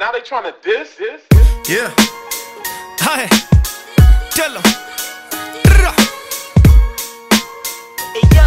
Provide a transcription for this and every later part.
Now they trying to diss. Yeah. Hi. Tell 'em. Hey yo,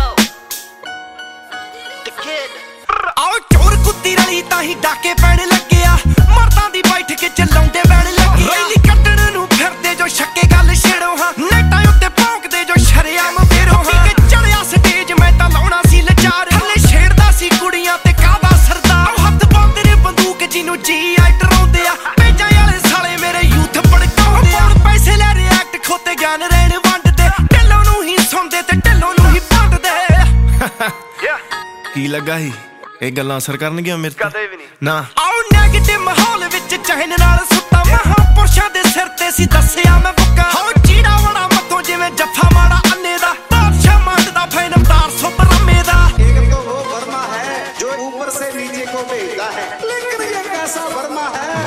the kid. ਆਓ ਚੋਰ ਕੁੱਤੀ ਰਲੀ ਤਾਂ ਹੀ ਡਾਕੇ ਪੈਣ ਲੱਗਿਆ ਮਰਦਾਂ ਦੀ ਬੈਠ ਕੇ ਚਲਾਉਂਦੇ ਬੈਣ ਲੱਗਿਆ ਰੈਲੀ ਕੱਢਣ ਨੂੰ ਫਿਰਦੇ ਜੋ ਛੱਕੇ ਗੱਲ ਛੇੜੋ ਹਾਂ ਨੈਟਾਂ ਉੱਤੇ ਭੌਂਕਦੇ ਜੋ ਸ਼ਰਿਆਮ ਫੇਰੋ ਹਾਂ ਕਿ ਚੜਿਆ ਸਟੇਜ ਮੈਂ ਤਾਂ ਲਾਉਣਾ ਸੀ ਲਚਾਰ ਹਲੇ ਛੇੜਦਾ ਸੀ ਕੁੜੀਆਂ ਤੇ ਕਾਹਦਾ ਸਰਦਾਰ ਹੱਥ ਪਾਉਂਦੇ ਨੇ ਬੰਦੂਕ ਜਿਹਨੂੰ ਜੀ ਆਈ ਡਰਾਉਂਦੇ ਆ ਭੇਜਾਂ ਵਾਲੇ ਸਾਲੇ ਮੇਰੇ ਯੂਥ ਭੜਕਾਉਂਦੇ ਆ ਪੈਸੇ ਲੈ ਰਿਐਕਟ ਖੋਤੇ ਗਿਆਨ ਰਹਿਣ ਵੰਡਦੇ ਢਿੱਲੋਂ ਨੂੰ ਹੀ ਸੁਣਦੇ ਤੇ ਢਿੱਲੋਂ ਨੂੰ ਹੀ ਭੰਡਦੇ ਕੀ ਲੱਗਾ ਸੀ ਇਹ ਗੱਲਾਂ ਅਸਰ ਕਰਨਗੀਆਂ ਮੇਰੇ ਤੇ ਕਦੇ ਵੀ ਨਹੀਂ ਨਾ ਆਉ ਨੈਗੇਟਿਵ ਮਾਹੌਲ ਵਿੱਚ ਚਹਿਨ ਨਾਲ ਸੁੱਤਾ ਮਹਾਂਪੁਰਸ਼ਾਂ ਦੇ ਸਿਰ ਤੇ ਸੀ ਦੱਸਿਆ ਮੈਂ ਬੁੱਕਾ ਹੋ ਚੀੜਾ ਵੜਾ ਮੱਥੋਂ ਜਿਵੇਂ ਜੱਫਾ ਮਾੜਾ ਅੰਨੇ ਦਾ ਬਾਦਸ਼ਾਹ ਮੰਡਦਾ ਫੈਨਮਦਾਰ ਸੁਪਰਮੇ ਦਾ एक तो वो वर्मा है जो ऊपर से नीचे को भेजता है लेकिन ये कैसा वर्मा है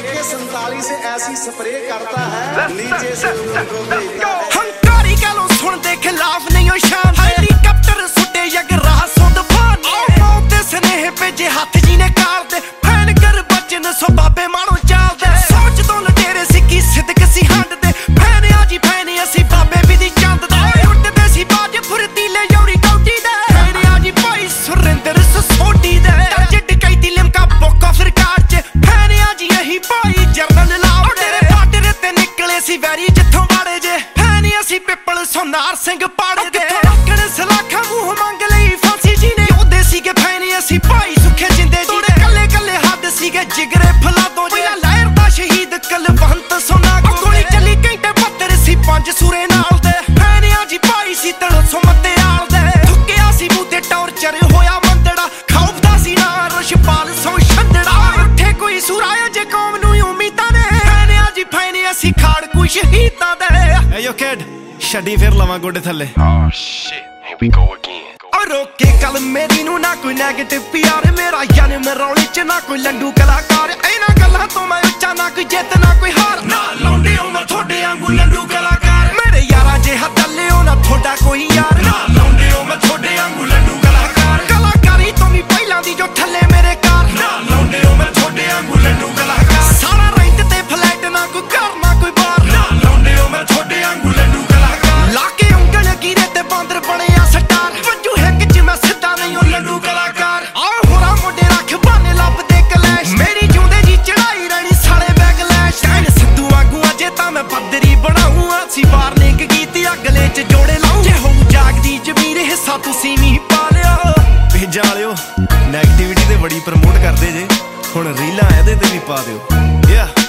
AK-47 से ऐसी स्प्रे करता है नीचे से ऊपर को भेजता है ਹੰਕਾਰੀ ਗਾਲੋਂ ਸੁਣਦੇ ਖਿਲਾਫ ਨਹੀਂ ਉਹ ਸ਼ਾਨ ਹੈਲੀਕਾਪਟਰ ਸੁੱਟੇ ਯਗਰਾ ਸੁੱਧ ਫਾਨ ਮੌਤ ਦੇ ਸਨੇਹ ਭੇਜੇ ਹੱਥ ਜੀ ਨੇ ਕਾਲ ਦੇ ਫੈਨ ਕਰ ਬਚਨ ਸੋ ਬਾਬੇ ਮਾਣੋ ਚਾਲਦੇ ਸੋਚ ਤੋਂ ਲਟੇਰੇ ਸਿੱਕੀ ਸਿੱਧਕ ਸੀ ਹੰਡ ਦੇ ਫੈਨ ਆ ਜੀ ਫੈਨ ਅਸੀਂ ਬਾਬੇ ਵੀ ਦੀ ਚੰਦ ਦੇ ਉੱਡਦੇ ਸੀ ਬਾਜ ਫੁਰਤੀਲੇ ਯੌਰੀ ਕੌਡੀ ਦੇ ਫੈਨ ਆ ਜੀ ਭਾਈ ਸੁਰਿੰਦਰ ਸੋਢੀ ਦੇ ਜੱਟ ਕੈਦੀ ਲਿਮਕਾ ਬੋਕਾ ਸਰਕਾਰ ਚ ਫੈਨ ਆ ਜੀ ਇਹੀ ਭਾਈ ਜਰਨਲ ਲਾਉ ਤੇਰੇ ਬਾਰਡਰ ਤੇ ਨਿਕਲੇ ਸੀ ਵੈਰੀ ਜਿੱਥੋਂ ਬਾੜੇ ਜੇ ਫੈਨ ਅਸੀਂ ਪਿੱਪਲ ਸੋਨਾਰ ਸਿੰਘ ਪਾੜੇ ਦੇ ਰੱਖਣ ਸਲਾਖਾਂ ਮੂੰਹ ਮੰਗ ਲਈ ਫਾਂਸੀ ਜੀ ਨੇ ਉਹਦੇ ਸੀਗੇ ਫੈਨ ਅਸੀਂ ਭਾਈ ਸੁੱਖੇ ਜਿੰਦੇ ਜੀ ਦੇ ਕੱਲੇ ਕੱਲੇ ਹੱਦ ਸੀਗੇ ਜਿਗਰੇ ਫਲਾਦੋਂ ਜਿਹੜਾ ਲਹਿਰ ਦਾ ਸ਼ਹੀਦ ਕਲਵੰਤ ਸੋਨਾ ਗੋਲੀ ਚੱਲੀ ਘੰਟੇ 72 ਸੀ ਪੰਜ ਸੂਰੇ ਨਾਲ ਦੇ ਫੈਨ ਆ ਜੀ ਭਾਈ ਸੀ ਤੜਸੋਂ ਮੱਤੇਆਲ ਦੇ ਥੁੱਕਿਆ ਸੀ ਮੂੰਹ ਤੇ ਟੌਰਚਰ ਹੋਇਆ ਮੰਦੜਾ ਖੌਫਦਾ ਸੀ ਨਾ ਰਸ਼ਪਾਲ ਸੋ ਛੰਦੜਾ ਉੱਠੇ ਕੋਈ ਸੁਰਾਇਆ ਜੇ ਕੌਮ ਨੂੰ ਉਮੀਦਾਂ ਨੇ ਫੈਨ ਆ ਜੀ ਫੈਨ ਅਸੀਂ ਖਾੜ ਕੋਈ ਸ਼ਹੀਦਾਂ ਦੇ ਏ ਯੋ ਕਿਡ ਛੱਡੀ ਫਿਰ ਲਵਾਂ ਗੋਡੇ ਥੱਲੇ Oh shit, here we go again. ਰੋਕੇ ਕੱਲ ਮੇਰੀ ਨੂੰ ਨਾ ਕੋਈ ਨੈਗੇਟਿਵ ਪਿਆਰ ਮੇਰਾ ਯਾਰ ਮਰੌਲੀ ਚ ਨਾ ਕੋਈ ਲੰਡੂ ਕਲਾਕਾਰ ਇਹਨਾਂ ਗੱਲਾਂ ਤੋਂ ਮੈਂ ਉੱਚਾ ਨਾ ਕੋਈ ਜਿੱਤ ਨਾ ਕੋਈ ਹਾਰ ਨਾ ਲਾਉਂਦੇ ਹੋ ਮੈਂ ਤੁਹਾਡੇ ਵਾਂਗੂ ਲੰਡੂ ਕਲਾਕਾਰ ਮੇਰੇ ਯਾਰਾਂ ਜਿਹਾ ਦੱਲਿਓ ਨਾ ਤੁਹਾਡਾ ਕੋਈ ਯਾਰ ਨਾ ਲਾਉਂਦੇ ਹੋ ਮੈਂ ਤੁਹਾਡੇ ਵਾਂਗੂ ਲੰਡੂ ਕਲਾਕਾਰ ਕਲਾਕਾਰੀ ਤੋਂ ਵੀ ਪਹਿਲਾਂ ਦੀ ਜੋ ਥੱਲੇ ਮੇਰੇ ਕਾਰ ਨਾ ਲਾਉਂਦੇ ਹੋ ਮੈਂ ਤੁਹਾਡੇ ਵਾਂਗੂ ਲੰਡੂ ਕਲਾਕਾਰ ਸਾਰਾ ਰੈਂਟ ਤੇ ਫਲੈਟ ਨਾ ਕੋਈ ਘਰ ਨਾ ਕੋਈ ਬਾਰ ਨਾ ਲਾਉਂਦੇ ਹੋ ਮੈਂ ਤੁਹਾਡੇ ਵਾਂਗੂ ਲੰਡੂ ਕਲਾਕਾਰ ਲਾ ਕੇ ਉਂਗਲ ਕੀਰੇ ਤੇ ਬਾਂਦਰ ਬਣਿਆ ਸਟਾਰ ਵੰਜੂ ਹਿੱਕ ਚ ਮੈਂ ਸਿੱਧਾ ਨਹੀਂ ਉਹ ਲੰਡੂ ਕਲਾਕਾਰ ਆ ਹੋਰਾਂ ਮੁੰਡੇ ਰੱਖ ਬਾਨੇ ਲੱਭਦੇ ਕਲੈਸ਼ ਮੇਰੀ ਜਿਉਂਦੇ ਜੀ ਚੜਾਈ ਰਹਿਣੀ ਸਾਲੇ ਬੈਗਲੈਸ਼ ਟੈਨ ਸਿੱਧੂ ਵਾਂਗੂ ਅਜੇ ਤਾਂ ਮੈਂ ਬੱਦਰੀ ਬਣਾਉਂ ਅਸੀਂ ਵਾਰਨਿੰਗ ਕੀਤੀ ਅਗਲੇ ਚ ਜੋੜੇ ਲਾਉਂ ਜੇ ਹੋਊ ਜਾਗਦੀ ਜ਼ਮੀਰ ਹਿੱਸਾ ਤੁਸੀਂ ਵੀ ਪਾ ਲਿਓ ਭੇਜਾਂ ਵਾਲਿਓ ਨੈਗੇਟਿਵਿਟੀ ਤੇ ਬੜੀ ਪ੍ਰਮੋਟ ਕਰਦੇ ਜੇ ਹੁਣ ਰੀਲਾਂ ਇਹਦੇ ਤੇ ਵੀ ਪਾ ਦਿਓ